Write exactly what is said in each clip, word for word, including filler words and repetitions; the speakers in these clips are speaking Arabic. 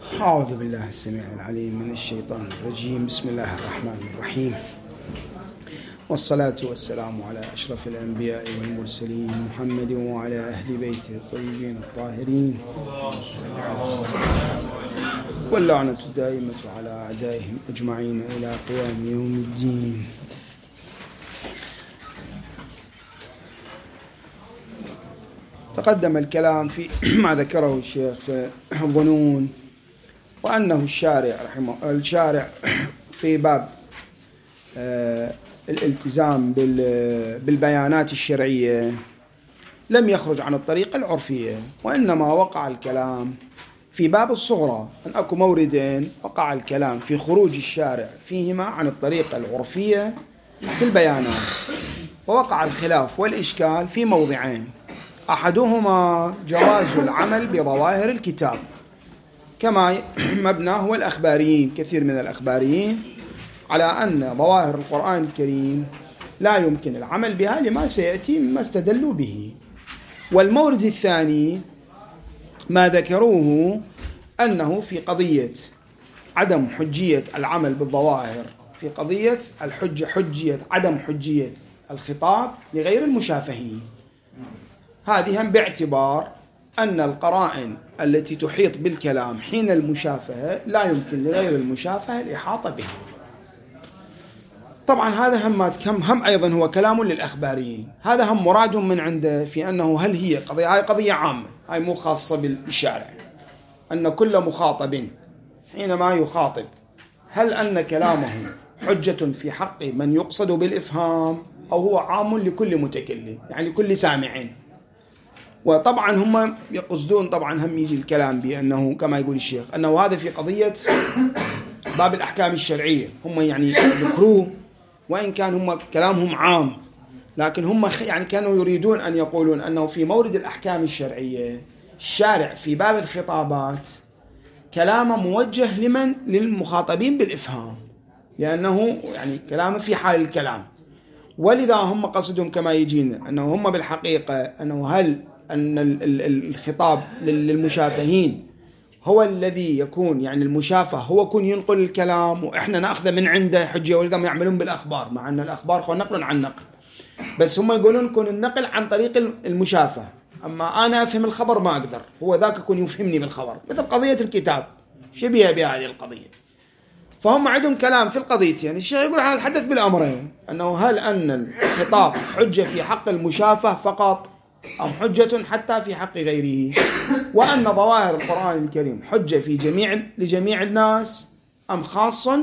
أعوذ بالله السميع العليم من الشيطان الرجيم. بسم الله الرحمن الرحيم، والصلاة والسلام على أشرف الأنبياء والمرسلين محمد وعلى أهل بيته الطيبين الطاهرين، واللعنة الدائمة على أعدائهم أجمعين إلى قيام يوم الدين. تقدم الكلام في ما ذكره الشيخ في الظنون، وأنه الشارع رحمه الشارع في باب الالتزام بالبيانات الشرعية لم يخرج عن الطريقة العرفية، وإنما وقع الكلام في باب الصغرى، أن أكو موردين وقع الكلام في خروج الشارع فيهما عن الطريقة العرفية في البيانات، ووقع الخلاف والإشكال في موضعين: أحدهما جواز العمل بظواهر الكتاب كما مبناه هو الأخباريين، كثير من الأخباريين على أن ظواهر القرآن الكريم لا يمكن العمل بها لما سيأتي مما استدلوا به. والمورد الثاني ما ذكروه أنه في قضية عدم حجية العمل بالظواهر، في قضية الحجة حجية عدم حجية الخطاب لغير المشافهين، هذه هم باعتبار أن القرائن التي تحيط بالكلام حين المشافهة لا يمكن لغير المشافهة الإحاطة بها. طبعا هذا هم هم أيضا هو كلام للأخباريين، هذا هم مراد من عنده في أنه هل هي قضية هاي قضية عامة، هاي مو خاصة بالشارع، أن كل مخاطب حينما يخاطب هل أن كلامه حجة في حق من يقصد بالإفهام أو هو عام لكل متكلم، يعني كل سامع. وطبعا هم يقصدون طبعا هم يجي الكلام بأنه كما يقول الشيخ أنه هذا في قضية باب الأحكام الشرعية، هم يعني ذكروه وإن كان هم كلامهم عام، لكن هم يعني كانوا يريدون أن يقولون أنه في مورد الأحكام الشرعية الشارع في باب الخطابات كلامه موجه لمن للمخاطبين بالإفهام، لأنه يعني كلامه في حال الكلام، ولذا هم قصدهم كما يجينا أنه هم بالحقيقة أنه هل أن الخطاب للمشافهين هو الذي يكون يعني المشافه هو يكون ينقل الكلام وإحنا نأخذ من عنده حجة، ولذا ما يعملون بالأخبار، مع أن الأخبار هو نقل عن نقل، بس هم يقولون يكون النقل عن طريق المشافه، أما أنا أفهم الخبر ما أقدر، هو ذاك يكون يفهمني بالخبر، مثل قضية الكتاب شبيهة بهذه القضية. فهم عندهم كلام في القضيتين، يعني الشيخ يقول أنا أتحدث بالأمرين، أنه هل أن الخطاب حجة في حق المشافه فقط أم حجة حتى في حق غيره، وأن ظواهر القرآن الكريم حجة في جميع لجميع الناس أم خاصا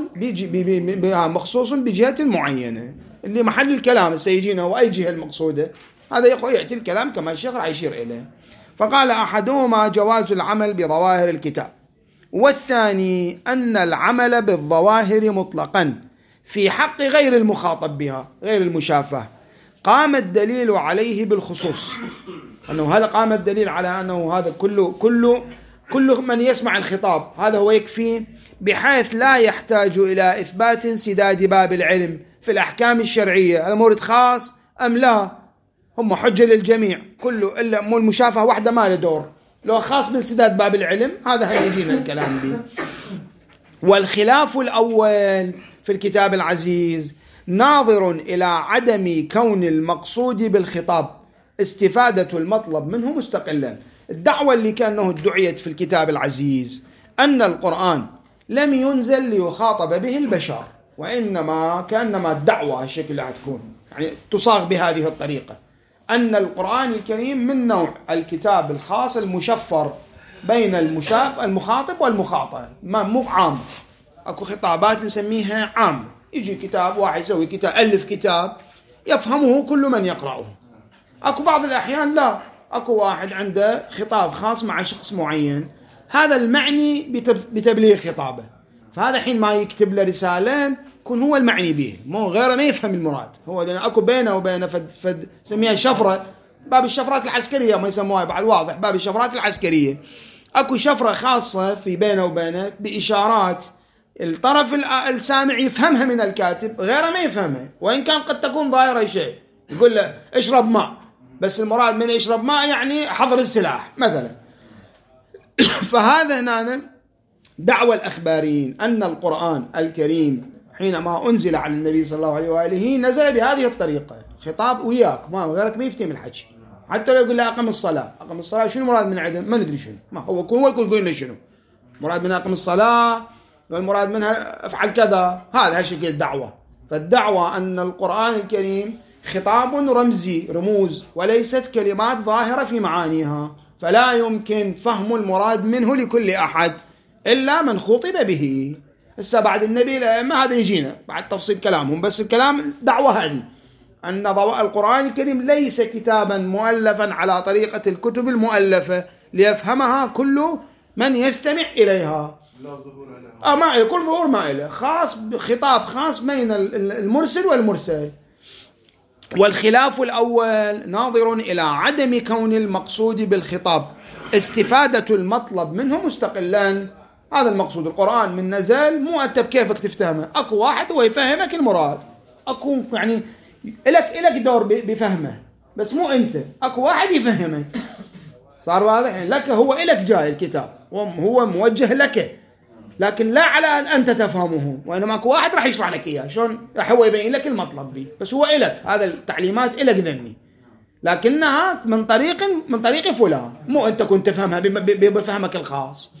مخصوص بجهة معينة، اللي محل الكلام سيجينا وأي جهة المقصودة، هذا يأتي الكلام كما الشيخ راح يشير إليه. فقال أحدهما جواز العمل بظواهر الكتاب، والثاني أن العمل بالظواهر مطلقا في حق غير المخاطب بها غير المشافه قام الدليل عليه بالخصوص، أنه هل قام الدليل على أنه هذا كله كله كل من يسمع الخطاب هذا هو يكفي، بحيث لا يحتاج إلى إثبات انسداد باب العلم في الأحكام الشرعية، هذا مورد خاص أم لا، هم حجة للجميع كله، إلا مو المشافهة واحدة ما له دور، لو خاص بانسداد باب العلم هذا هل يجينا الكلام به. والخلاف الأول في الكتاب العزيز ناظر إلى عدم كون المقصود بالخطاب استفادة المطلب منه مستقلا. الدعوة اللي كأنه ادعيت في الكتاب العزيز أن القرآن لم ينزل ليخاطب به البشر، وإنما كأنما الدعوة الشكل هتكون يعني تصاغ بهذه الطريقة، أن القرآن الكريم من نوع الكتاب الخاص المشفر بين المشاف المخاطب والمخاطب، ما مو عام، أكو خطابات نسميها عام، يجي كتاب واحد يسوي كتاب ألف كتاب يفهمه كل من يقرأه، أكو بعض الأحيان لا، أكو واحد عنده خطاب خاص مع شخص معين، هذا المعني بتبليغ خطابه، فهذا حين ما يكتب له رسالة يكون هو المعني به، مو غيره ما يفهم المراد، هو لأن أكو بينه وبينه فد, فد سميها شفرة، باب الشفرات العسكرية ما يسموها بعد واضح، باب الشفرات العسكرية أكو شفرة خاصة في بينه وبينه بإشارات الطرف السامع يفهمها من الكاتب، غيره ما يفهمها، وإن كان قد تكون ظاهرة شيء، يقول له اشرب ماء، بس المراد من اشرب ماء يعني حضر السلاح مثلا. فهذا هنا دعوى الأخباريين أن القرآن الكريم حينما أنزل على النبي صلى الله عليه وآله نزل بهذه الطريقة، خطاب وياك، ما غيرك ما يفتهم الحكي. حتى لو يقول له أقم الصلاة، أقم الصلاة شنو مراد من عدم؟ ما ندري شنو، ما هو يكون يقول قلنا شنو مراد من أقم الصلاة، والمراد منها افعل كذا. هذا هالشكل الدعوة. فالدعوة أن القرآن الكريم خطاب رمزي، رموز، وليست كلمات ظاهرة في معانيها، فلا يمكن فهم المراد منه لكل أحد إلا من خطب به. هسه بعد النبي ما هذا يجينا بعد تفصيل كلامهم، بس الكلام دعوة هذه أن القرآن الكريم ليس كتابا مؤلفا على طريقة الكتب المؤلفة ليفهمها كل من يستمع إليها. آه ما كل ظهور ما إله، خاص خطاب خاص بين المرسل والمرسل. والخلاف الأول ناظر إلى عدم كون المقصود بالخطاب استفادة المطلب منه مستقلا. هذا المقصود، القرآن من نزل مو أنت بكيفك تفتهمه، أكو واحد هو يفهمك المراد، أكو يعني إلك إلك دور بفهمه، بس مو أنت، أكو واحد يفهمك. صار واضح؟ يعني لك هو إلك جاي الكتاب، هو موجه لك، لكن لا على أن أنت تفهمه، وإنما أكو واحد راح يشرح لك إياه شلون، راح هو يبين لك المطلب به، بس هو إلك، هذا التعليمات إلك ذني، لكنها من طريق من طريق فلان، مو أنت كنت تفهمها بفهمك الخاص.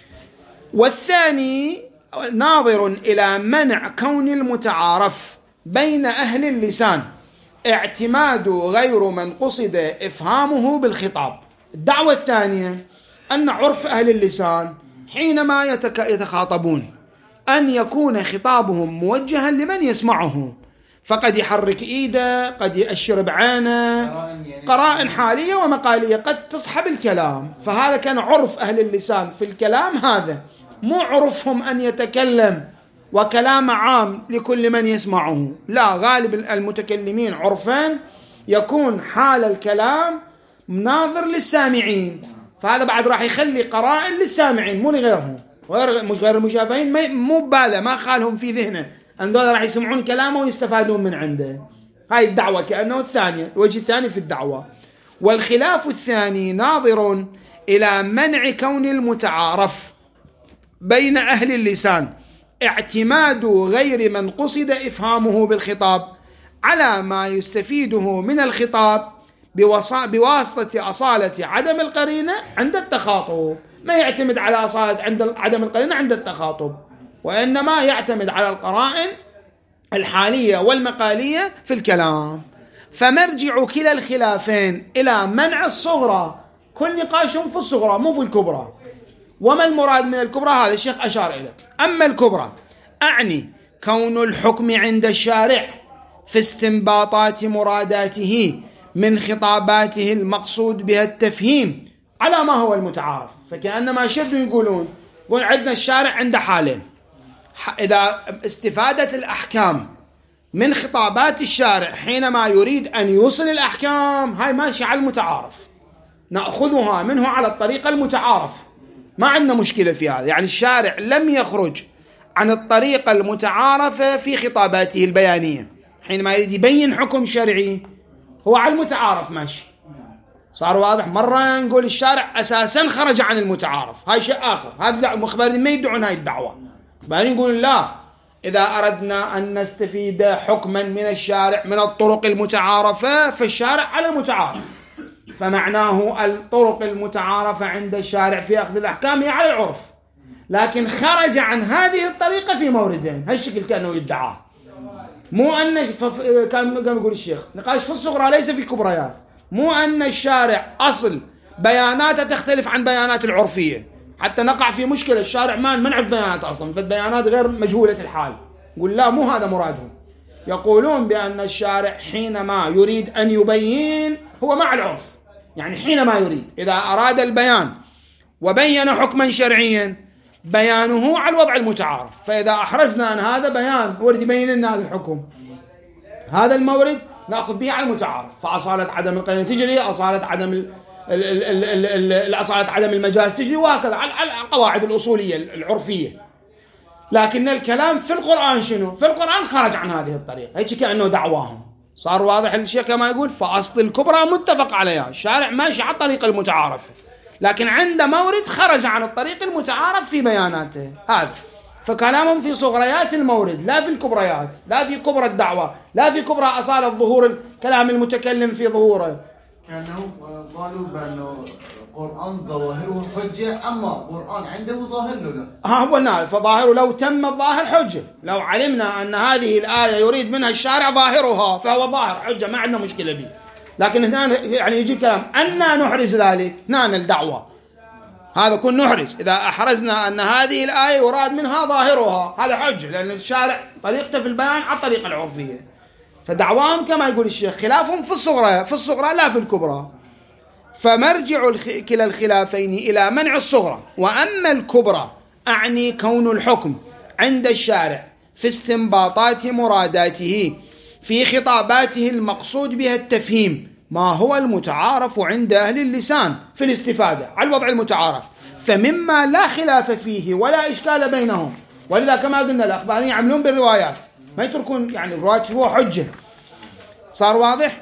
والثاني ناظر إلى منع كون المتعارف بين أهل اللسان اعتماد غير من قصد إفهامه بالخطاب. الدعوة الثانية أن عرف أهل اللسان حينما يتخاطبون أن يكون خطابهم موجها لمن يسمعه، فقد يحرك إيده، قد يأشر بعينه، قرائن حالية ومقالية قد تصحب الكلام. فهذا كان عرف أهل اللسان في الكلام، هذا مو عرفهم أن يتكلم وكلام عام لكل من يسمعه، لا، غالب المتكلمين عرفان يكون حال الكلام ناظر للسامعين، فهذا بعد راح يخلي قرائن للسامعين مو لغيرهم، غير مش غير المشافهين مو باله، ما خالهم في ذهنه أن دول راح يسمعون كلامه ويستفادون من عنده. هاي الدعوة كأنه الثانية، الوجه الثاني في الدعوة. والخلاف الثاني ناظر إلى منع كون المتعارف بين أهل اللسان اعتماد غير من قصد إفهامه بالخطاب على ما يستفيده من الخطاب بواسطة أصالة عدم القرينة عند التخاطب. ما يعتمد على أصالة عند عدم القرينة عند التخاطب، وإنما يعتمد على القرائن الحالية والمقالية في الكلام. فمرجع كلا الخلافين إلى منع الصغرى، كل نقاشهم في الصغرى مو في الكبرى. وما المراد من الكبرى؟ هذا الشيخ أشار إليه. أما الكبرى أعني كون الحكم عند الشارع في استنباطات مراداته من خطاباته المقصود بها التفهيم على ما هو المتعارف. فكأنما شدوا يقولون يقول عندنا الشارع عنده حالين، إذا استفادة الأحكام من خطابات الشارع حينما يريد أن يوصل الأحكام، هاي ماشي على المتعارف، نأخذها منه على الطريقة المتعارف، ما عندنا مشكلة في هذا. يعني الشارع لم يخرج عن الطريقة المتعارفة في خطاباته البيانية، حينما يريد يبين حكم شرعي هو على المتعارف ماشي. صار واضح؟ مرة نقول الشارع أساسا خرج عن المتعارف، هاي شيء آخر، هذا المخبرين ما يدعون هاي الدعوة. بعدين يقول لا، إذا أردنا أن نستفيد حكما من الشارع من الطرق المتعارفة فالشارع على المتعارف، فمعناه الطرق المتعارفة عند الشارع في أخذ الأحكام هي على العرف، لكن خرج عن هذه الطريقة في موردين. هالشكل كانوا يدعى، مو أن كان يقول الشيخ نقاش في الصغرى ليس في كبريات، مو أن الشارع أصل بياناته تختلف عن بيانات العرفية حتى نقع في مشكلة الشارع ما نعرف بيانات أصلا، فالبيانات غير مجهولة الحال. يقول لا، مو هذا مرادهم. يقولون بأن الشارع حينما يريد أن يبين هو مع العرف، يعني حينما يريد، إذا أراد البيان وبين حكما شرعيا بيانه على الوضع المتعارف، فإذا أحرزنا أن هذا بيان ورد يبين لنا هذا الحكم، هذا المورد نأخذ به على المتعارف، فأصالة عدم القرينة تجري، أصالة عدم ال ال ال ال ال أصالة عدم المجاز تجري، وهكذا على القواعد الأصولية العرفية. لكن الكلام في القرآن شنو؟ في القرآن خرج عن هذه الطريقة، هيك كأنه دعواهم. صار واضح الشيء كما يقول، فأصل الكبرى متفق عليها، الشارع ماشي على الطريقة المتعارفة، لكن عند مورد خرج عن الطريق المتعارف في بياناته هذا. فكلامهم في صغريات المورد لا في الكبريات، لا في كبرى الدعوة، لا في كبرى أصالة ظهور كلام المتكلم في ظهوره. كانوا قالوا بأنه القرآن ظواهره حجة، أما القرآن عنده ظاهر له. ها هو نال فظاهره لو تم الظاهر حجة. لو علمنا أن هذه الآية يريد منها الشارع ظاهرها فهو ظاهر حجة، ما عندنا مشكلة به. لكن هنا يعني يجي كلام أننا نحرز ذلك، هنا الدعوة هذا كن نحرز. إذا أحرزنا أن هذه الآية يراد منها ظاهرها هذا حجة، لأن الشارع طريقته في البيان على الطريقة العرفية. فدعواهم كما يقول الشيخ خلافهم في الصغرى في الصغرى لا في الكبرى. فمرجع كلا الخلافين إلى منع الصغرى. وأما الكبرى أعني كون الحكم عند الشارع في استنباطات مراداته في خطاباته المقصود بها التفهيم ما هو المتعارف عند أهل اللسان في الاستفادة على الوضع المتعارف، فمما لا خلاف فيه ولا إشكال بينهم. ولذا كما قلنا الأخباريين يعملون بالروايات، ما يتركون يعني الروايات هو حجة. صار واضح؟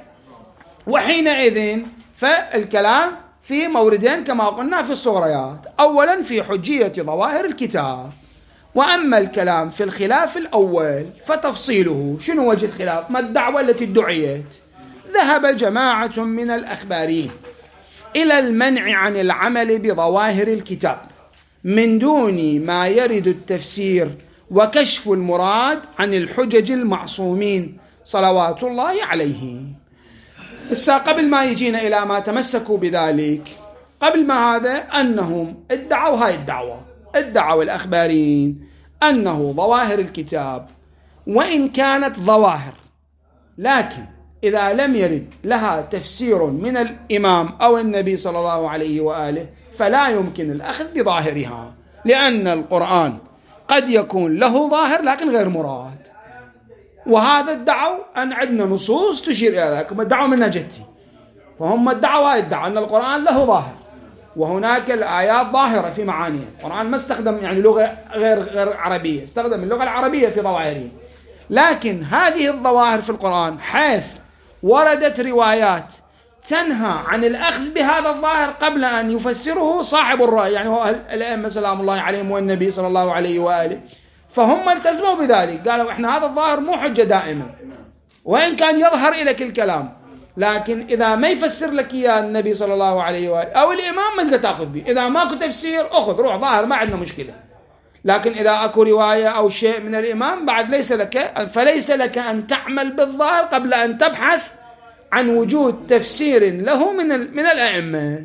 وحينئذ فالكلام في موردين كما قلنا في الصغريات. أولا في حجية ظواهر الكتاب. وأما الكلام في الخلاف الأول فتفصيله. شنو وجه الخلاف؟ ما الدعوة التي ادعيت؟ ذهب جماعة من الأخباريين إلى المنع عن العمل بظواهر الكتاب من دون ما يرد التفسير وكشف المراد عن الحجج المعصومين صلوات الله عليهم. بس قبل ما يجينا إلى ما تمسكوا بذلك، قبل ما هذا أنهم ادعوا هاي الدعوة، ادعوا الأخباريين أنه ظواهر الكتاب وإن كانت ظواهر، لكن إذا لم يرد لها تفسير من الإمام أو النبي صلى الله عليه وآله فلا يمكن الأخذ بظاهرها، لأن القرآن قد يكون له ظاهر لكن غير مراد. وهذا ادعوا أن عندنا نصوص تشير إلى ذلك، هم ادعوا من نجتي، فهم ادعوا هاي ادعوا أن القرآن له ظاهر وهناك الآيات ظاهرة في معانيها. القرآن ما استخدم يعني لغة غير غير عربية، استخدم اللغة العربية في ظواهره. لكن هذه الظواهر في القرآن حيث وردت روايات تنهى عن الأخذ بهذا الظاهر قبل أن يفسره صاحب الرأي، يعني هو الأئمة سلام الله عليهم والنبي صلى الله عليه وآله، فهم التزموا بذلك. قالوا إحنا هذا الظاهر مو حجة دائما وإن كان يظهر إليك الكلام، لكن إذا ما يفسر لك إياه النبي صلى الله عليه وآله أو الإمام ما تقدر تأخذ به. إذا ماكو تفسير أخذ روح ظاهر ما عندنا مشكلة. لكن إذا أكو رواية أو شيء من الإمام بعد ليس لك فليس لك أن تعمل بالظاهر قبل أن تبحث عن وجود تفسير له من من الأئمة،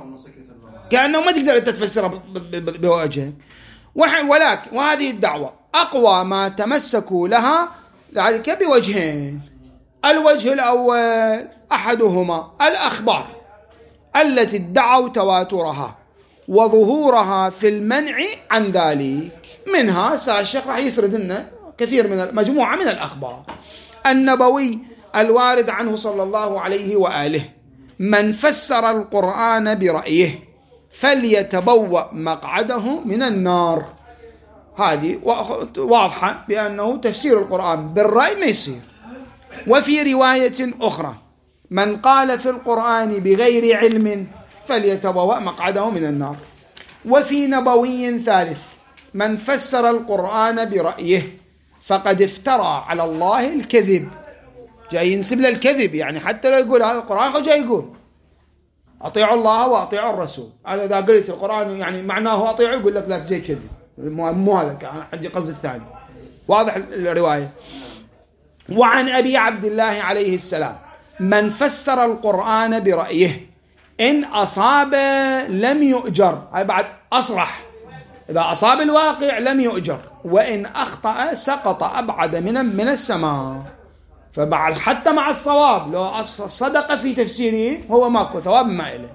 كأنه ما تقدر أنت تفسره بوجهك. ولكن وهذه الدعوة أقوى ما تمسكوا لها ذلك بوجهين. الوجه الأول أحدهما الأخبار التي ادعوا تواترها وظهورها في المنع عن ذلك. منها سأل الشيخ راح يسرد لنا كثير من مجموعة من الأخبار النبوي الوارد عنه صلى الله عليه وآله: من فسر القرآن برأيه فليتبوأ مقعده من النار. هذه واضحة بأنه تفسير القرآن بالرأي ما يصير. وفي رواية أخرى: من قال في القرآن بغير علم فليتبوأ مقعده من النار. وفي نبوي ثالث: من فسر القرآن برأيه فقد افترى على الله الكذب. جاي ينسب له الكذب، يعني حتى لو يقول هذا القرآن هو جاي يقول أطيعوا الله وأطيعوا الرسول. أنا إذا قلت القرآن يعني معناه أطيعه يقول لك لا تجي كذب، مو هذا أنا عندي قصد الثاني. واضح الرواية. وعن أبي عبد الله عليه السلام: من فسر القرآن برأيه إن أصاب لم يؤجر. هاي بعد أصرح، إذا أصاب الواقع لم يؤجر، وإن أخطأ سقط أبعد من من السماء. فبعد حتى مع الصواب لو صدق في تفسيره هو ماكو ثواب ما إله.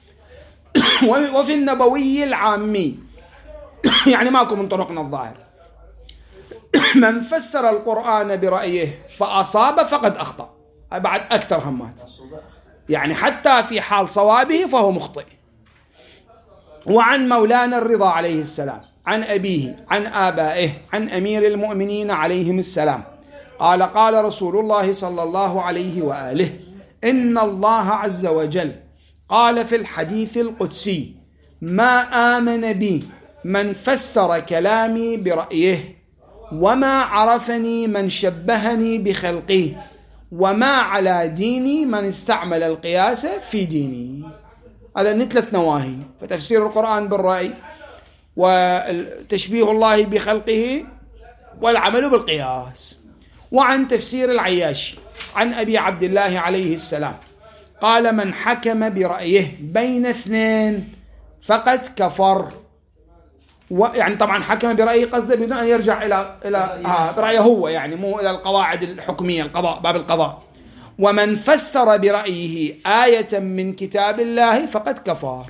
وفي النبوي العامي يعني ماكو من طرقنا الظاهر: من فسر القرآن برأيه فأصاب فقد أخطأ. بعد أكثر همات، يعني حتى في حال صوابه فهو مخطئ. وعن مولانا الرضا عليه السلام عن أبيه عن آبائه عن أمير المؤمنين عليهم السلام قال: قال رسول الله صلى الله عليه وآله: إن الله عز وجل قال في الحديث القدسي: ما آمن بي من فسر كلامي برأيه، وما عرفني من شبهني بخلقي، وما على ديني من استعمل القياس في ديني. هذا ثلاث نواهي: فتفسير القرآن بالرأي، وتشبيه الله بخلقه، والعمل بالقياس. وعن تفسير العياشي عن أبي عبد الله عليه السلام قال: من حكم برأيه بين اثنين فقد كفر. يعني طبعا حكم برأيه قصده بدون أن يرجع إلى إلى آه برأيه هو، يعني مو إلى القواعد الحكمية، القضاء، باب القضاء. ومن فسر برأيه آية من كتاب الله فقد كفر.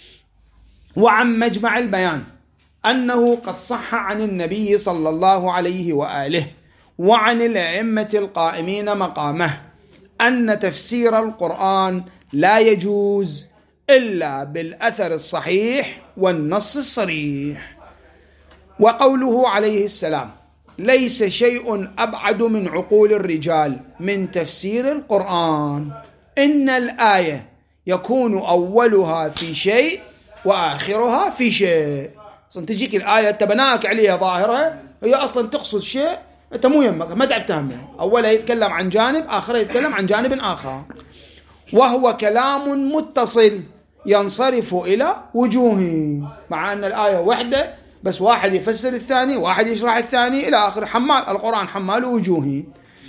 وعن مجمع البيان أنه قد صح عن النبي صلى الله عليه وآله وعن الأئمة القائمين مقامه أن تفسير القرآن لا يجوز إلا بالأثر الصحيح والنص الصريح. وقوله عليه السلام: ليس شيء أبعد من عقول الرجال من تفسير القرآن، إن الآية يكون أولها في شيء وآخرها في شيء. أصلا تجيك الآية تبناك عليها ظاهرة، هي أصلا تقصد شيء أنت مو يمك، ما تعرف تهمه. أولها يتكلم عن جانب، آخرها يتكلم عن جانب آخر. وهو كلام متصل ينصرف إلى وجوه، مع أن الآية وحدة بس واحد يفسر الثاني، واحد يشرح الثاني إلى آخر. حمال القرآن حمال وجوه.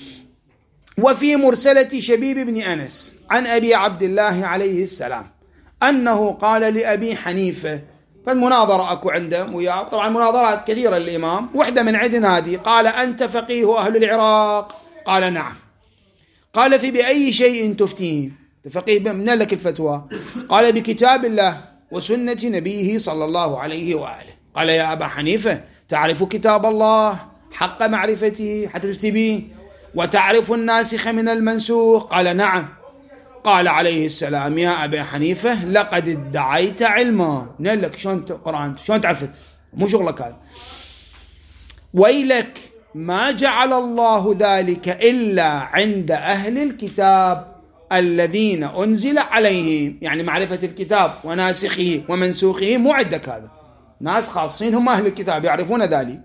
وفي مرسلة شبيب بن أنس عن أبي عبد الله عليه السلام أنه قال لأبي حنيفة، فالمناظرة أكو عنده وياه، طبعا مناظرات كثيرة للإمام، وحدة من عندنا هذه. قال: أنت فقيه أهل العراق؟ قال: نعم. قال: في بأي شيء تفتيه؟ فقيه من لك الفتوى؟ قال: بكتاب الله وسنة نبيه صلى الله عليه وآله. قال: يا أبا حنيفة، تعرف كتاب الله حق معرفته حتى تفتي به، وتعرف الناسخ من المنسوخ؟ قال: نعم. قال عليه السلام: يا أبا حنيفة، لقد ادعيت علما. نقول لك شلون القرآن شلون تعرفت؟ مو شغلك هذا. ويلك، ما جعل الله ذلك إلا عند أهل الكتاب الذين أنزل عليهم، يعني معرفة الكتاب وناسخه ومنسوخه مو عندك، هذا ناس خاصين هم أهل الكتاب يعرفون ذلك.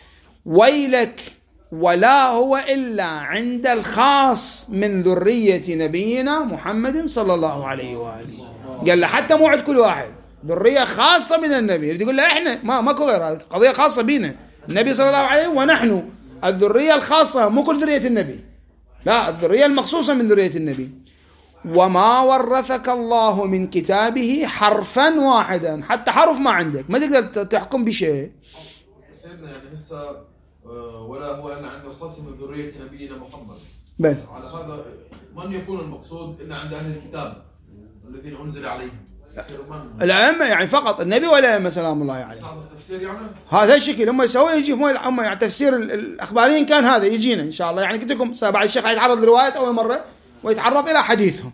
ويلك، ولا هو إلا عند الخاص من ذرية نبينا محمد صلى الله عليه وآله. قال له حتى مو عند كل واحد، ذرية خاصة من النبي. تقول له إحنا ما ماكو غير، هذه قضية خاصة بينا، النبي صلى الله عليه ونحن الذرية الخاصة، مو كل ذرية النبي، لا، الذرية المخصوصة من ذرية النبي. وما ورثك الله من كتابه حرفا واحدا، حتى حرف ما عندك، ما تقدر تحكم بشيء. سيدنا يعني لسه ولا هو أن عند الخاص من ذرية نبينا محمد. بل على هذا من يكون المقصود إلا عند أهل الكتاب الذين أنزل عليهم؟ الأئمة يعني فقط النبي ولا الأئمة سلام الله عليه. التفسير يعني هذا الشكل هم يسوي، يجي هم يعني تفسير الأخباريين كان هذا يجينا إن شاء الله. يعني قلت لكم بعد الشيخ يتعرض لرواية أول مرة ويتعرض إلى حديثهم.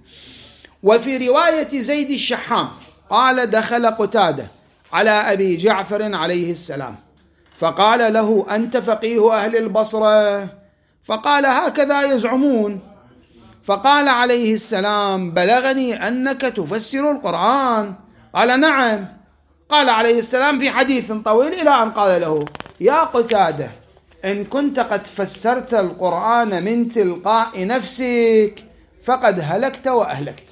وفي رواية زيد الشحام قال: دخل قتادة على أبي جعفر عليه السلام فقال له: أنت فقيه أهل البصرة؟ فقال: هكذا يزعمون. فقال عليه السلام: بلغني أنك تفسر القرآن. قال: نعم. قال عليه السلام في حديث طويل إلى أن قال له: يا قتادة، إن كنت قد فسرت القرآن من تلقاء نفسك فقد هلكت وأهلكت،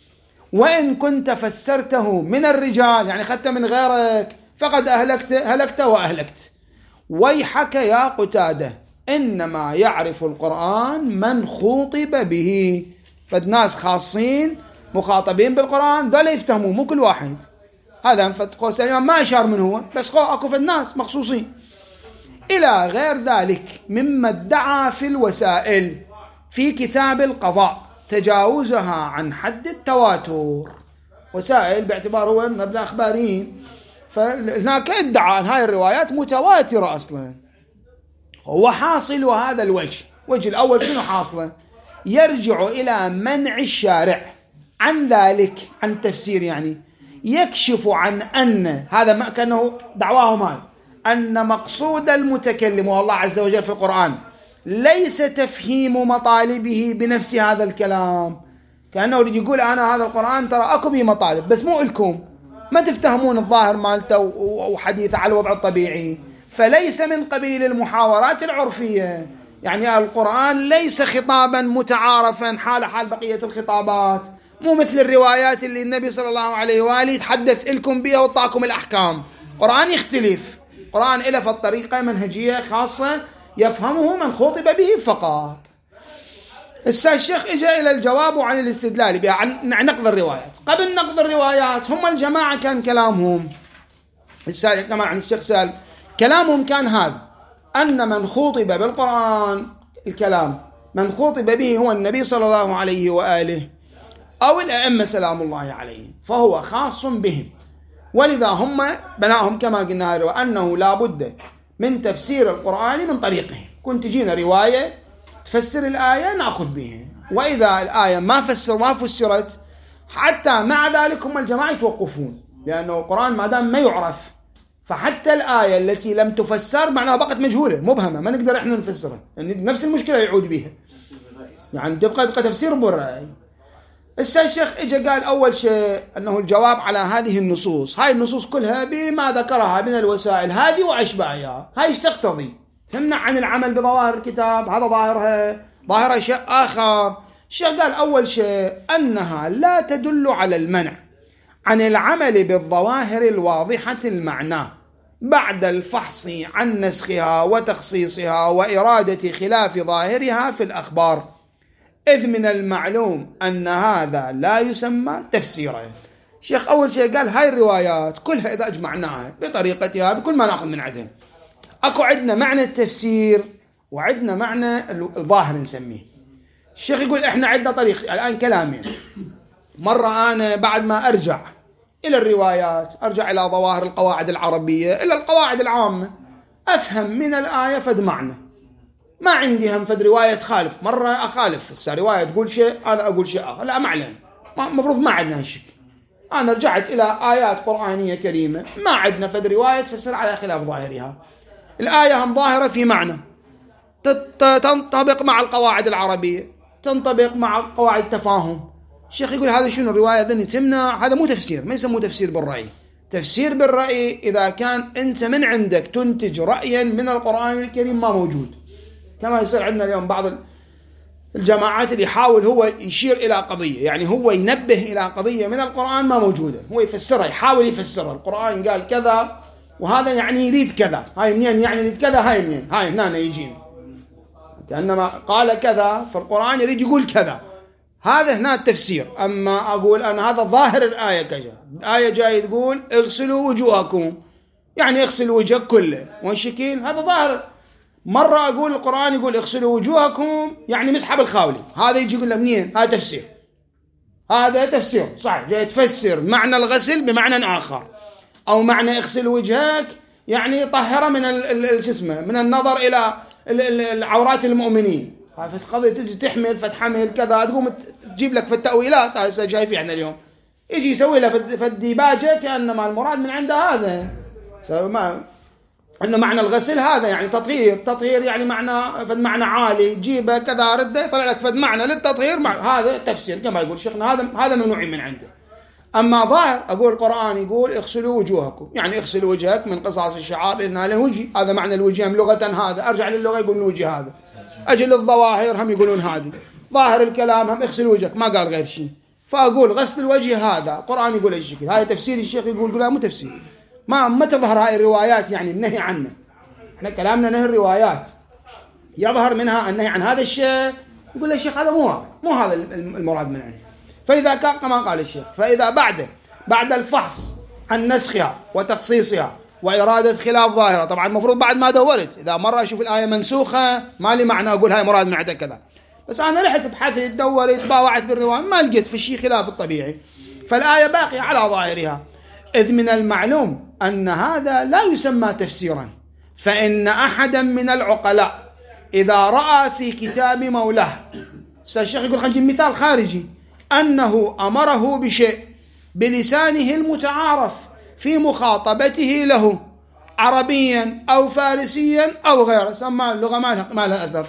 وإن كنت فسرته من الرجال، يعني أخذت من غيرك، فقد أهلكت هلكت وأهلكت. ويحك يا قتادة، إنما يعرف القرآن من خوطب به. فالناس خاصين مخاطبين بالقرآن ذا لا يفتهمون، مو كل واحد. هذا فتقول سليمان ما أشار من هو، بس خو أكو في الناس مخصوصين. إلى غير ذلك مما ادعى في الوسائل في كتاب القضاء تجاوزها عن حد التواتر. وسائل باعتبار هو مبنى أخباريين، فهناك ادعى أن هاي الروايات متواترة أصلا. هو حاصل هذا الوجه، وجه الأول شنو حاصله؟ يرجع إلى منع الشارع عن ذلك، عن تفسير، يعني يكشف عن أن هذا ما كانه دعواهم هاي، أن مقصود المتكلم والله عز وجل في القرآن ليس تفهيم مطالبه بنفس هذا الكلام. كأنه يقول أنا هذا القرآن ترى أكو به مطالب بس مو إلكم، ما تفتهمون الظاهر مالته وحديثه على الوضع الطبيعي، فليس من قبيل المحاورات العرفية. يعني القرآن ليس خطابا متعارفا حال حال بقية الخطابات، مو مثل الروايات اللي النبي صلى الله عليه وآله يتحدث لكم بها وطاكم الأحكام. القرآن يختلف، القرآن له في الطريقة منهجية خاصة يفهمه من خطب به فقط. السيد الشيخ اجى الى الجواب عن الاستدلال عن نقض الروايات. قبل نقض الروايات هم الجماعة كان كلامهم كما عن الشيخ سأل، كلامهم كان هذا، أن من خطب بالقرآن الكلام من خطب به هو النبي صلى الله عليه وآله أو الأئمة سلام الله عليهم، فهو خاص بهم. ولذا هم بناهم كما قلنا أنه لا بد من تفسير القرآن من طريقهم. كنت تجينا رواية تفسر الآية نأخذ بها، وإذا الآية ما فسر ما فسرت حتى مع ذلك هم الجماعة يتوقفون، لأنه القرآن ما دام ما يعرف، فحتى الآية التي لم تفسر معناها بقت مجهولة مبهمة ما نقدر إحنا نفسرها، يعني نفس المشكلة يعود بها، يعني تبقى تبقى تفسير بالرأي. السيد الشيخ إجا قال أول شيء أنه الجواب على هذه النصوص، هاي النصوص كلها بما ذكرها من الوسائل هذه وأشباهها، هاي ايش تقتضي؟ تمنع عن العمل بظواهر الكتاب، هذا ظاهرها، ظاهرها شيء آخر. الشيخ قال أول شيء أنها لا تدل على المنع عن العمل بالظواهر الواضحة المعنى بعد الفحص عن نسخها وتخصيصها وإرادة خلاف ظاهرها في الأخبار، إذ من المعلوم أن هذا لا يسمى تفسيرا. الشيخ أول شيء قال هاي الروايات كلها إذا أجمعناها بطريقتها بكل ما نأخذ من عدها، أكو عندنا معنى التفسير وعندنا معنى الظاهر نسميه. الشيخ يقول إحنا عندنا طريق الآن كلامين، مرة أنا بعد ما أرجع إلى الروايات أرجع إلى ظواهر القواعد العربية إلى القواعد العامة، أفهم من الآية فد معنى، ما عندي هم فد رواية تخالف، مرة أخالف رواية تقول شيء أنا أقول شيء آخر، لا معلن، مفروض ما عندنا هالشيء. أنا رجعت إلى آيات قرآنية كريمة ما عندنا فد رواية تفسر على خلاف ظاهرها، الآية هم ظاهرة في معنى تنطبق مع القواعد العربية، تنطبق مع قواعد التفاهم. الشيخ يقول هذا شنو الرواية ذني تمنع، هذا مو تفسير، ما يسموه تفسير بالرأي. تفسير بالرأي إذا كان أنت من عندك تنتج رأيا من القرآن الكريم ما موجود، كما يصير عندنا اليوم بعض الجماعات اللي يحاول هو يشير إلى قضية، يعني هو ينبه إلى قضية من القرآن ما موجودة، هو يفسرها، يحاول يفسرها، القرآن قال كذا وهذا يعني يريد كذا، هاي منين يعني يريد كذا، هاي منين، هاي هنا يجين كأنما قال كذا فالقرآن يريد يقول كذا، هذا هنا التفسير. أما أقول أنا هذا ظاهر الآية كذا، الآية جاي تقول اغسلوا وجوهكم، يعني اغسل وجهك كله والشكل، هذا ظاهر. مرة أقول القرآن يقول اغسلوا وجوهكم يعني مسحب الخاولي، هذا يجي يقول له منين، هذا تفسير، هذا تفسير صح، جاي تفسر معنى الغسل بمعنى آخر، أو معنى اغسل وجهك يعني طهره من الجسم من النظر إلى العورات المؤمنين، هاي قضية تجي تحمل فتحمل كذا، تقوم تجيب لك في التأويلات، هذا جاي في عنا اليوم يجي يسوي له في الديباجة كأنما المراد من عنده هذا ما إنه معنى الغسل هذا يعني تطهير، تطهير يعني معنى فد معنى عالي، جيبه كذا رده يطلع لك فد معنى للتطهير، معنى هذا تفسير كما يقول شيخنا، هذا هذا ممنوع من عنده. أما ظاهر أقول القرآن يقول اغسلوا وجوهكم، يعني اغسل وجهك من قصاص الشعار إلى الوجه، هذا معنى الوجه لغة، هذا أرجع للغة يقول الوجه هذا، أجل الظواهر هم يقولون هذه، ظاهر الكلام هم اغسل وجهك ما قال غير شيء، فأقول غسل الوجه هذا القرآن يقول أي شكل، هاي تفسير الشيخ يقول لا مو تفسير، ما ما تظهر هاي الروايات يعني النهي عنه، احنا كلامنا نهي الروايات يظهر منها النهي عن هذا الشيء، يقول له الشيخ هذا مو هذا مو هذا المراد من عنده. فإذا كان كما قال الشيخ، فإذا بعد بعد الفحص عن نسخها وتخصيصها وإرادة خلاف ظاهرة، طبعا المفروض بعد ما دورت، إذا مرة أشوف الآية منسوخة ما لي معنى أقول هاي مراد من عندها كذا، بس أنا رحت بحثت دورت باوعت بالرواية ما لقيت في شيء خلاف الطبيعي، فالآية باقية على ظاهرها، إذ من المعلوم أن هذا لا يسمى تفسيرا، فإن أحدا من العقلاء إذا رأى في كتاب مولاه، الشيخ يقول خلينا نجيب مثال خارجي، أنه أمره بشيء بلسانه المتعارف في مخاطبته له عربيا أو فارسيا أو غيره، سمى اللغة ما لها أثر،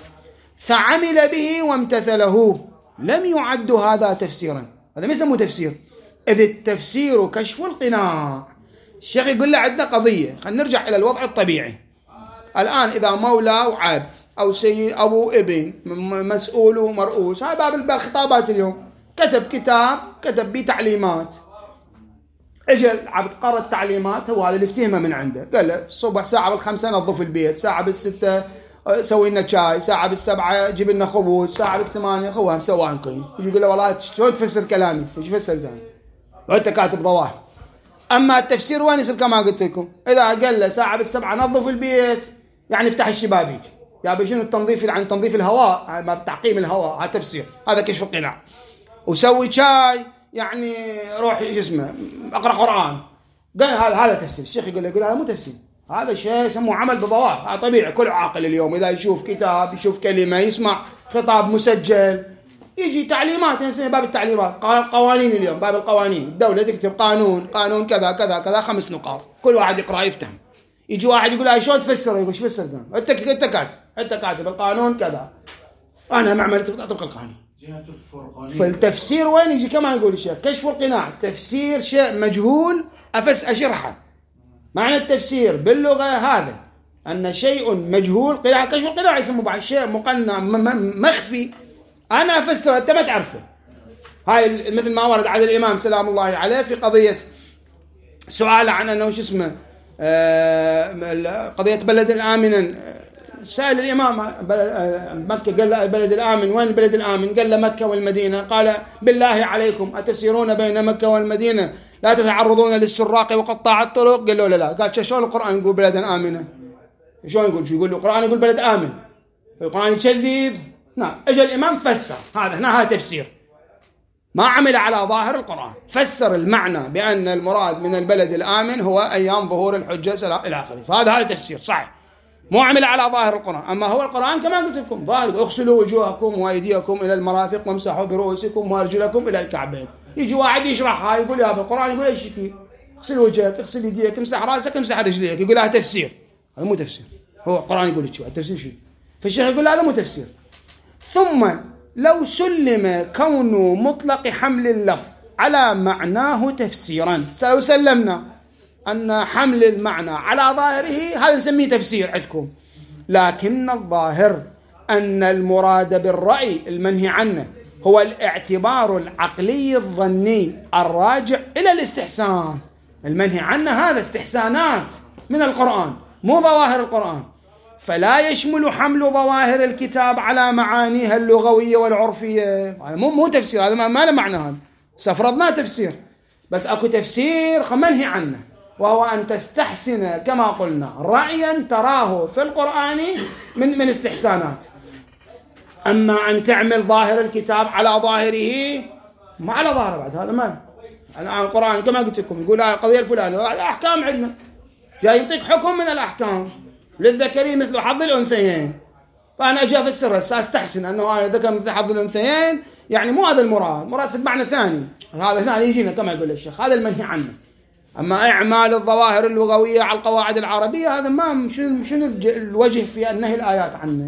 فعمل به وامتثله، لم يعد هذا تفسيرا، هذا ما يسمى تفسير، إذ التفسير كشف القناع. الشيخ يقول له عندنا قضية، خلينا نرجع إلى الوضع الطبيعي. الآن إذا مولى وعبد أو سيد أبو ابن مسؤول ومرؤوس، هاي باب الخطابات اليوم، كتب كتاب كتب بيه تعليمات، اجى العبد قرأ التعليمات، هو هذا اللي افتهمه من عنده، قال له الصبح ساعة بالخمسة نظف البيت، ساعة بالستة سوي لنا شاي، ساعة بالسبعة جيب لنا خبز، ساعة بالثمانية خوها مسوان كوين. يجي يقول له والله شلون تفسر كلامي؟ ايش فسر ثاني؟ وانت كاتب ظواهر. اما التفسير وين يصير كما قلت لكم؟ اذا قال له ساعة بالسبعة نظف البيت يعني افتح الشبابيك، يا شنو التنظيف عن تنظيف الهواء، ما تعقيم الهواء، هذا تفسير، هذا كشف القناع. وسوي شاي يعني روح اسمه اقرا قرآن، قال هذا هذا تفسير. الشيخ يقول له يقول هذا مو تفسير، هذا شيء يسموه عمل بظواهر. هذا طبيعي، كل عاقل اليوم اذا يشوف كتاب يشوف كلمه يسمع خطاب مسجل يجي تعليمات، نسميها باب التعليمات، قوانين اليوم باب القوانين، الدوله تكتب قانون قانون كذا كذا كذا خمس نقاط، كل واحد يقرا يفتهم. يجي واحد يقول هاي شلون تفسر؟ يقول ايش فسر ده؟ انت انت كاتب انت كاتب القانون كذا، انا ما عملت اطبق القانون. فالتفسير وين يجي كما يقول الشيخ؟ كشف القناع. تفسير شيء مجهول أفس أشرحه. معنى التفسير باللغة هذا أن شيء مجهول، قناع كشف القناع يسموه بعد شيء مقنع مخفي، أنا أفسر أنت ما تعرفه. هاي مثل ما ورد على الإمام سلام الله عليه في قضية سؤال عن أنه شو اسمه آه قضية بلد الآمن، سأل الإمام مكة قال له البلد الآمن، وين البلد الآمن؟ قال له مكة والمدينة. قال بالله عليكم أتسيرون بين مكة والمدينة لا تتعرضون للسراق وقطاع الطرق؟ قال له لا لا. قال شلون القرآن يقول بلدا آمنة؟ شلون يقول؟ شو يقول القرآن يقول بلد آمن؟ القرآن يكذب؟ نعم. اجى الإمام فسر هذا، هنا هذا تفسير، ما عمل على ظاهر القرآن، فسر المعنى بأن المراد من البلد الآمن هو أيام ظهور الحجة إلى آخره، فهذا هذا تفسير صحيح، مو عمل على ظاهر القرآن. أما هو القرآن كما قلت لكم ظاهر، اغسلوا وجوهكم وأيديكم إلى المرافق وامسحوا برؤوسكم وأرجلكم إلى الكعبين. يجي واحد يشرحها يقول يا بالقرآن يقول ايش فيه؟ اغسل وجهك، اغسل يديك، امسح راسك، امسح رجليك، يقول هذا تفسير. هذا مو تفسير، هو القرآن يقول لك شو التفسير شو؟ فالشيخ يقول هذا مو تفسير. ثم لو سلم كون مطلق حمل اللفظ على معناه تفسيرا، لو سلمنا أن حمل المعنى على ظاهره هذا نسميه تفسير عندكم، لكن الظاهر أن المراد بالرأي المنهي عنه هو الاعتبار العقلي الظني الراجع إلى الاستحسان. المنهي عنه هذا استحسانات من القرآن مو ظواهر القرآن، فلا يشمل حمل ظواهر الكتاب على معانيها اللغوية والعرفية. هذا مو مو تفسير، هذا ما له معنى، هذا سفرضنا تفسير، بس أكو تفسير منهي عنه وهو أن تستحسن كما قلنا رأيا تراه في القرآن من من استحسانات. أما أن تعمل ظاهر الكتاب على ظاهره ما على ظاهره بعد، هذا ما الآن القرآن كما قلت لكم يقول القضية الفلانية أحكام عندنا جاي ينطيك حكم من الأحكام للذكري مثل حظ الأنثيين، فأنا أجي أفسر أستحسن أنه أنا ذكر مثل حظ الأنثيين، يعني مو هذا المراد، مراد في المعنى الثاني، هذا ثاني يجينا كما يقول الشيخ، هذا المنهي عنه. أما إعمال الظواهر اللغوية على القواعد العربية هذا ما شنو شنو الوجه في النهي الآيات عنه.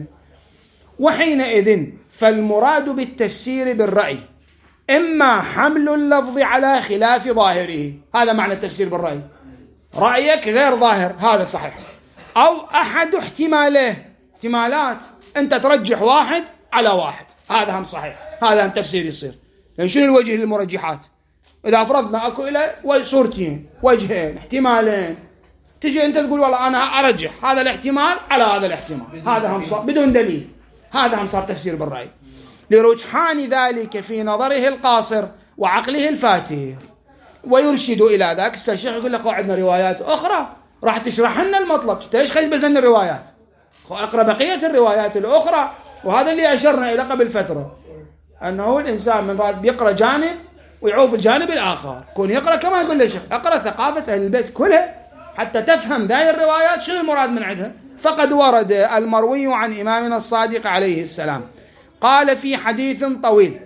وحينئذ فالمراد بالتفسير بالرأي إما حمل اللفظ على خلاف ظاهره، هذا معنى التفسير بالرأي، رأيك غير ظاهر هذا صحيح، أو أحد احتماله، احتمالات أنت ترجح واحد على واحد هذا هم صحيح، هذا هم تفسير يصير. لأن شنو الوجه للمرجحات؟ إذا فرضنا أكو إلى صورتين وجهين احتمالين، تجي أنت تقول والله أنا أرجح هذا الاحتمال على هذا الاحتمال، هذا هم صار بدون دليل، هذا هم صار تفسير بالرأي لرجحان ذلك في نظره القاصر وعقله الفاتر ويرشد إلى ذاك. الشيخ يقول لك عندنا روايات أخرى راح تشرح لنا المطلب، ليش خلي بس لنا الروايات؟ أقرأ بقية الروايات الأخرى. وهذا اللي أشرنا إلى قبل فترة، أنه الإنسان من راد بيقرأ جانب ويعوف الجانب الآخر، كون يقرأ كما يقول الشيخ اقرأ ثقافة أهل البيت كلها حتى تفهم ذي الروايات شنو المراد من عندها. فقد ورد المروي عن إمامنا الصادق عليه السلام قال في حديث طويل: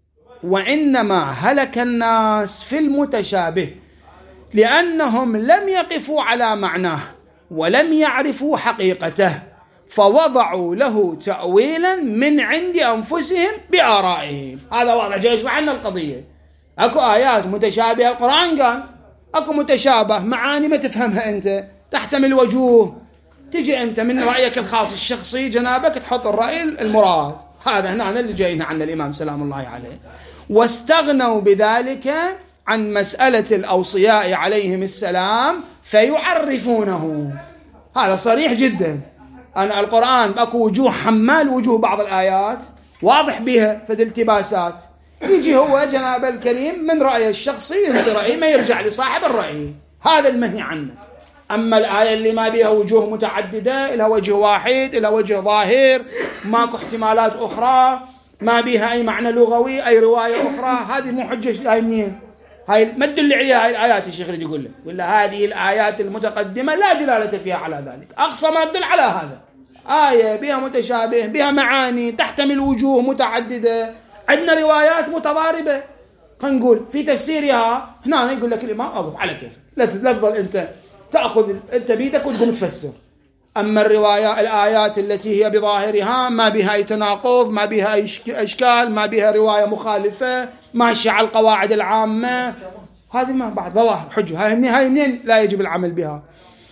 وإنما هلك الناس في المتشابه لأنهم لم يقفوا على معناه ولم يعرفوا حقيقته فوضعوا له تأويلا من عند أنفسهم بآرائهم. هذا واضح جاي يشرح عنا القضية، أكو آيات متشابهة القرآن قال أكو متشابه معاني ما تفهمها أنت تحتمل وجوه، تجي أنت من رأيك الخاص الشخصي جنابك تحط الرأي المراد. هذا هنا اللي جاينا عن الإمام سلام الله عليه. واستغنوا بذلك عن مسألة الأوصياء عليهم السلام فيعرفونه. هذا صريح جدا. أنا القرآن أكو وجوه حمال وجوه بعض الآيات واضح بها فد التباسات، يجي هو جناب الكريم من رأيه الشخصي ينطي رأيه ما يرجع لصاحب الرأي، هذا المنهي عنه. أما الآية اللي ما بها وجوه متعددة إلى وجه واحد إلى وجه ظاهر ماكو احتمالات أخرى ما بها أي معنى لغوي أي رواية أخرى، هذه مو حجة. هاي منين؟ هاي ما تدل عليها هاي الآيات الشيخ اللي يقول له ولا هذه الآيات المتقدمة لا دلالة فيها على ذلك، أقصى ما تدل على هذا آية بها متشابه بها معاني تحتمل وجوه متعددة، عندنا روايات متضاربة خلينا نقول في تفسيرها. هنا يقول لك الإمام أبو على كيف لا تفضل أنت تأخذ أنت بيدك وتقوم تفسر. أما الروايات الآيات التي هي بظاهرها ما بها أي تناقض ما بها أي إشكال ما بها رواية مخالفة ماشية على القواعد العامة، هذه ما بعد ظواهر حجة، هاي منين هاي منين لا يجب العمل بها.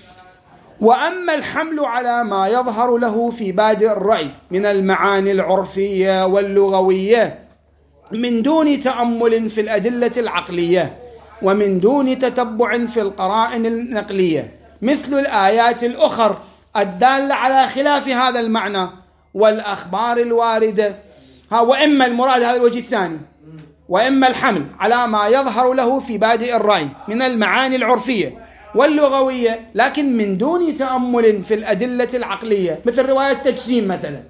وأما الحمل على ما يظهر له في بادئ الرأي من المعاني العرفية واللغوية من دون تأمل في الأدلة العقلية ومن دون تتبع في القرائن النقلية مثل الآيات الأخر الدالة على خلاف هذا المعنى والأخبار الواردة. ها وإما المراد هذا الوجه الثاني، وإما الحمل على ما يظهر له في بادئ الرأي من المعاني العرفية واللغوية لكن من دون تأمل في الأدلة العقلية مثل رواية التجسيم مثلا.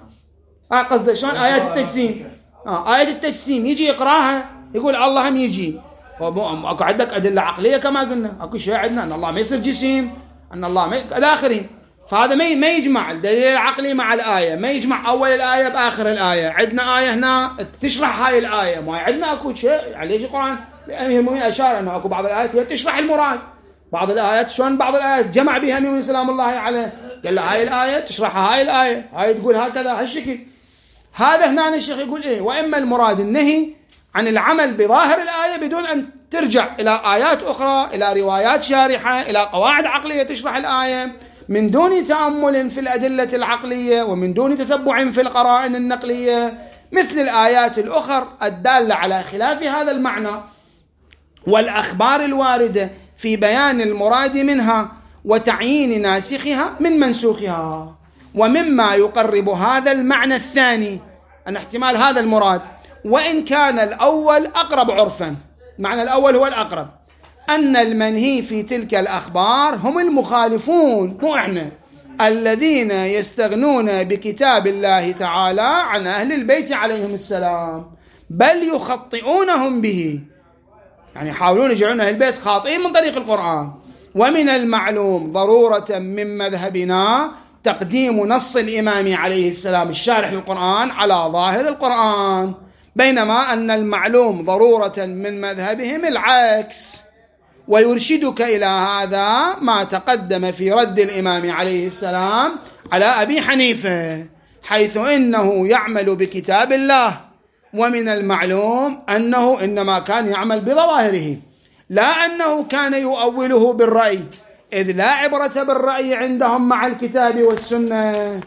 آه قصده شلون آيات التجسيم؟ آه آيات التجسيم يجي يقراها يقول الله هم يجي، اكو عندك أدلة عقلية كما قلنا اكو شيء عندنا ان الله ما يصير جسيم ان الله ما الى اخره، فهذا ما ما يجمع الدليل العقلي مع الآية، ما يجمع أول الآية بآخر الآية. عندنا آية هنا تشرح هاي الآية، ما عندنا أكو شيء عليه القرآن الأمير المؤمنين أشار أنه أكو بعض الآيات هي تشرح المراد، بعض الآيات شلون بعض الآيات جمع بها الأمير سلام الله عليه قال له هاي الآية تشرحها هاي الآية هاي تقول هكذا هالشكل. هذا هنا الشيخ يقول إيه وإما المراد النهي عن العمل بظاهر الآية بدون أن ترجع إلى آيات أخرى إلى روايات شارحة إلى قواعد عقلية تشرح الآية من دون تأمل في الأدلة العقلية ومن دون تتبع في القرائن النقلية مثل الآيات الأخر الدالة على خلاف هذا المعنى والأخبار الواردة في بيان المراد منها وتعيين ناسخها من منسوخها. ومما يقرب هذا المعنى الثاني أن احتمال هذا المراد وإن كان الأول أقرب عرفا، معنى الأول هو الأقرب، أن المنهي في تلك الأخبار هم المخالفون مو إحنا الذين يستغنون بكتاب الله تعالى عن أهل البيت عليهم السلام بل يخطئونهم به، يعني يحاولون يجعلون أهل البيت خاطئين من طريق القرآن. ومن المعلوم ضرورة من مذهبنا تقديم نص الإمام عليه السلام الشارح للقرآن على ظاهر القرآن، بينما أن المعلوم ضرورة من مذهبهم العكس. ويرشدك إلى هذا ما تقدم في رد الإمام عليه السلام على أبي حنيفة حيث إنه يعمل بكتاب الله، ومن المعلوم أنه إنما كان يعمل بظواهره لا أنه كان يؤوله بالرأي، إذ لا عبرة بالرأي عندهم مع الكتاب والسنة.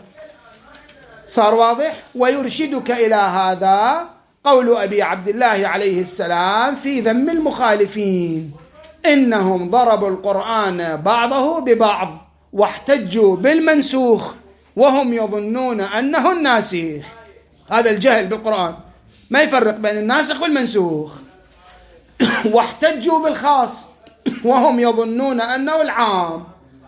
صار واضح؟ ويرشدك إلى هذا قول أبي عبد الله عليه السلام في ذم المخالفين إنهم ضربوا القرآن بعضه ببعض واحتجوا بالمنسوخ وهم يظنون أنه الناسخ. هذا الجهل بالقرآن ما يفرق بين الناسخ والمنسوخ. واحتجوا بالخاص وهم يظنون أنه العام.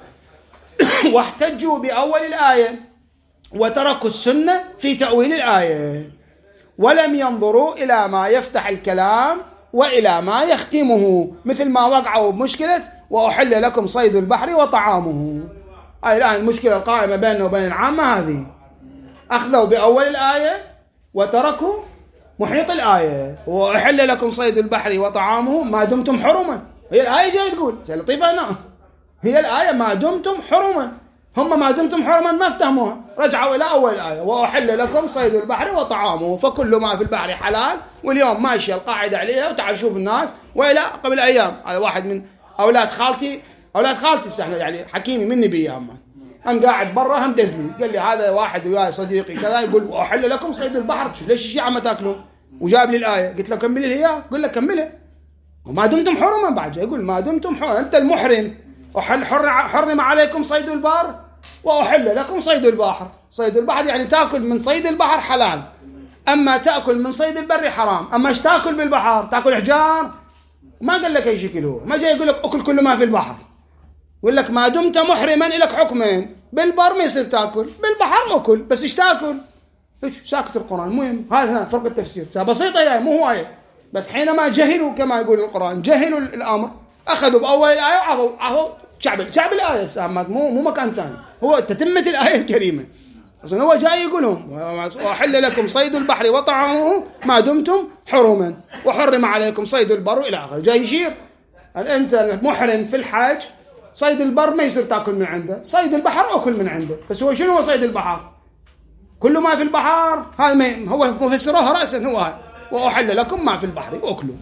واحتجوا بأول الآية وتركوا السنة في تأويل الآية ولم ينظروا إلى ما يفتح الكلام وإلى ما يختمه، مثل ما وقعوا بمشكلة وأحل لكم صيد البحر وطعامه. أي الآن المشكلة القائمة بيننا وبين العامة هذه، أخذوا بأول الآية وتركوا محيط الآية وأحل لكم صيد البحر وطعامه ما دمتم حرما. هي الآية جاية تقول شيء لطيفة هنا، هي الآية ما دمتم حرما، هم ما دمتم حرما ما افتهموها، رجعوا إلى أول آية وأحل لكم صيد البحر وطعامه فكل ما في البحر حلال، واليوم ماشية القاعدة عليها. وتعال شوف الناس. وإلى قبل أيام هذا واحد من أولاد خالتي أولاد خالتي استحنا يعني حكيمي مني بيامه، أم قاعد برا هم دزلي قال لي هذا واحد وياي صديقي كذا يقول وأحل لكم صيد البحر، ليش الشيعة ما تاكلون؟ وجاب لي الآية قلت له كملي لي إياها، قل لك كملها. وما دمتم حرما بعد يقول ما دمتم حرما أنت المحرم وحل حر حرم عليكم صيد البر وأحل لكم صيد البحر. صيد البحر يعني تأكل من صيد البحر حلال، أما تأكل من صيد البر حرام. أما إيش تأكل بالبحر؟ تأكل حجار؟ ما قال لك أي شكل، هو ما جاي يقول لك أكل كل ما في البحر، يقول لك ما دمت محرما لك حكمين، بالبر ما يصير تأكل، بالبحر أكل، بس إيش تأكل؟ إيش ساكت القرآن. المهم هذا فرق التفسير بسيطة يعني مو هو آية، بس حينما جهلوا كما يقول القرآن جهلوا الأمر أخذوا بأول الآية وعفوا عفوا شعب شعب الآية سامات مو مو مكان ثاني، هو تتمة الآية الكريمة. أصلا هو جاي يقولهم وأحل لكم صيد البحر وطعامه ما دمتم حرما وحرم عليكم صيد البر إلى آخره. جاي يشير أنت محرم في الحاج، صيد البر ما يصير تأكل من عنده، صيد البحر أكل من عنده. بس هو شنو هو صيد البحر؟ كل ما في البحر هذا هو مفسروها رأسا هو وأحل لكم ما في البحر أكلوا.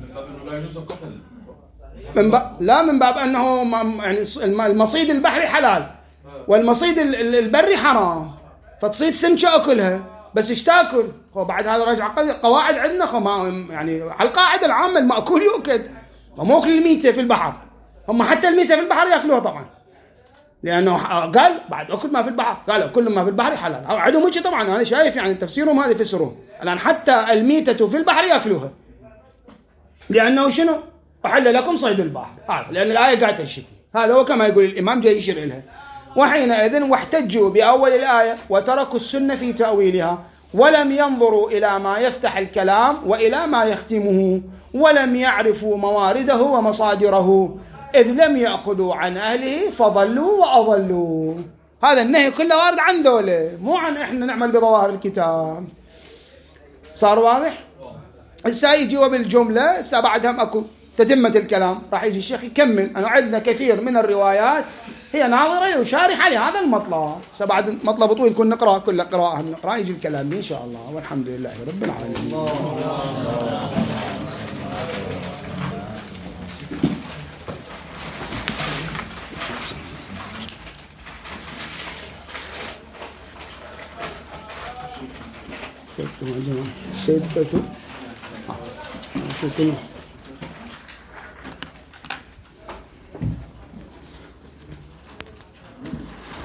من ب... لا من باب أنه يعني المصيد البحري حلال والمصيد البري حرام، فتصيد سمكة أكلها بس إيش تأكل؟ هو بعد هذا رجع قواعد عندنا خما يعني على القاعدة العامة المأكول يؤكل، وما أكل الميتة في البحر. هم حتى الميتة في البحر يأكلوها طبعا، لأنه قال بعد أكل ما في البحر، قال كل ما في البحر حلال. عندهم وجه طبعا، أنا شايف يعني تفسيرهم هذا يفسرون الآن حتى الميتة في البحر يأكلوها، لأنه شنو؟ أحل لكم صيد البحر آه. لأن الآية قاعدة الشكل هذا هو كما يقول الإمام جاي يشير إليها. وحينئذ واحتجوا بأول الآية وتركوا السنة في تأويلها ولم ينظروا إلى ما يفتح الكلام وإلى ما يختمه ولم يعرفوا موارده ومصادره إذ لم يأخذوا عن أهله فضلوا وأضلوا. هذا النهي كله وارد عن ذوله، مو عن إحنا نعمل بظواهر الكتاب. صار واضح؟ هسه يجي وبالجملة هسه بعدهم أكو تتمة الكلام راح يجي الشيخ يكمل. أنا عندنا كثير من الروايات هي ناظرة وشارحة لهذا المطلب. هسه بعد مطلب طويل كنا نقرأ كل قراءة نقرأ يجي الكلام إن شاء الله، والحمد لله رب العالمين. ستة ستة شو كلمة